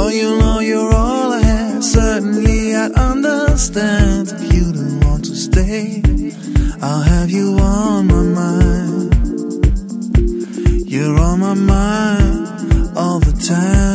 you know you're all I had. Certainly I'd understand if you don't want to stay. I'll have you on my mind. You're on my mind all the time.